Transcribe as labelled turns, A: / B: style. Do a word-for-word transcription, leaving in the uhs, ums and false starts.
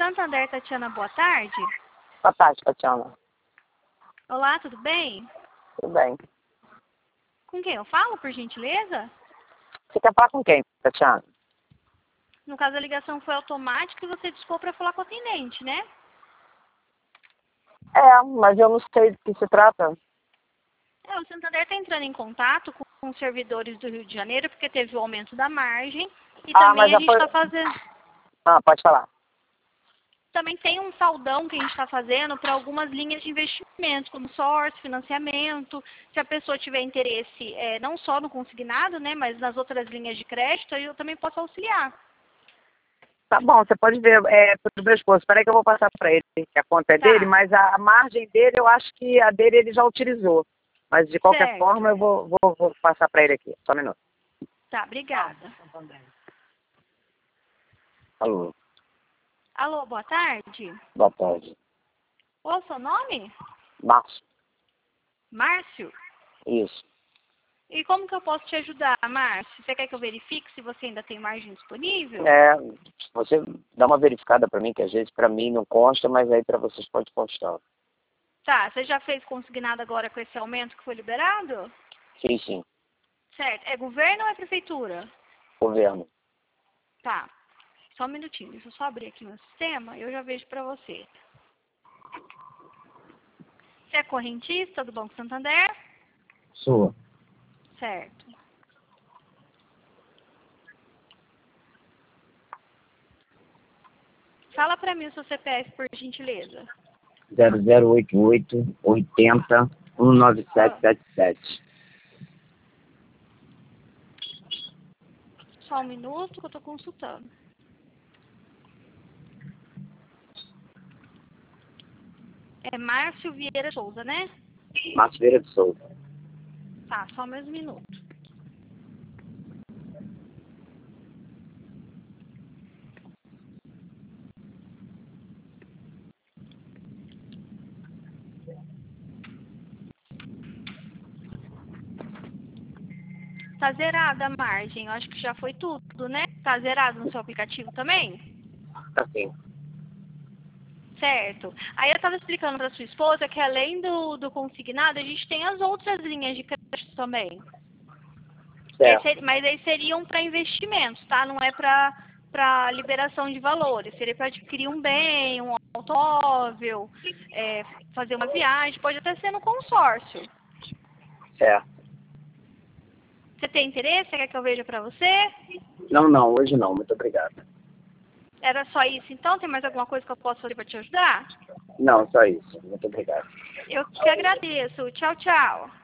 A: Santander, Tatiana, boa tarde.
B: Boa tarde, Tatiana.
A: Olá, tudo bem?
B: Tudo bem.
A: Com quem eu falo, por gentileza?
B: Você quer falar com quem, Tatiana?
A: No caso, a ligação foi automática e você discou para falar com o atendente, né?
B: É, mas eu não sei do que se trata.
A: É, o Santander está entrando em contato com os servidores do Rio de Janeiro, porque teve o aumento da margem. E
B: Ah,
A: também
B: mas
A: a
B: já
A: gente
B: foi...
A: está fazendo...
B: Ah, pode falar.
A: Também tem um saldão que a gente está fazendo para algumas linhas de investimento, como consórcio, financiamento. Se a pessoa tiver interesse, é, não só no consignado, né, mas nas outras linhas de crédito, eu também posso auxiliar.
B: Tá bom, você pode ver, é, pro meu esposo. Espera aí que eu vou passar para ele, que a conta é
A: Tá.
B: dele, mas a, a margem dele, eu acho que a dele ele já utilizou. Mas de qualquer
A: Certo.
B: forma, eu vou, vou, vou passar para ele aqui. Só um minuto.
A: Tá, obrigada.
B: Alô,
A: Alô, boa tarde.
B: boa tarde.
A: Qual o seu nome?
B: Márcio,
A: Márcio?
B: isso.
A: E como que eu posso te ajudar, Márcio? Você quer que eu verifique se você ainda tem margem disponível?
B: É, você dá uma verificada para mim, que às vezes para mim não consta, mas aí para vocês pode constar.
A: Tá, você já fez consignado agora com esse aumento que foi liberado?
B: Sim, sim.
A: Certo. É governo ou é prefeitura?
B: Governo.
A: Tá. Só um minutinho, deixa eu só abrir aqui meu sistema e eu já vejo pra você. Você é correntista do Banco Santander?
B: Sua.
A: Certo. Fala pra mim o seu C P F, por gentileza.
B: zero zero oito oito oitenta um nove sete sete sete.
A: Só um minuto que eu tô consultando. É Márcio Vieira Souza, né?
B: Márcio Vieira de Souza.
A: Tá, só mais um minuto. Tá zerada a margem, eu acho que já foi tudo, né? Tá zerado no seu aplicativo também?
B: Assim.
A: Certo. Aí eu estava explicando para sua esposa que além do, do consignado, a gente tem as outras linhas de crédito também.
B: Certo.
A: Esse, mas aí seriam para investimentos, tá? Não é para para liberação de valores. Seria para adquirir um bem, um automóvel, é, fazer uma viagem, pode até ser no consórcio.
B: Certo.
A: Você tem interesse? Você quer que eu veja para você?
B: Não, não, hoje não. Muito obrigado.
A: Era só isso então? Tem mais alguma coisa que eu posso fazer para te ajudar?
B: Não, só isso. Muito obrigado.
A: Eu que agradeço. Tchau, tchau.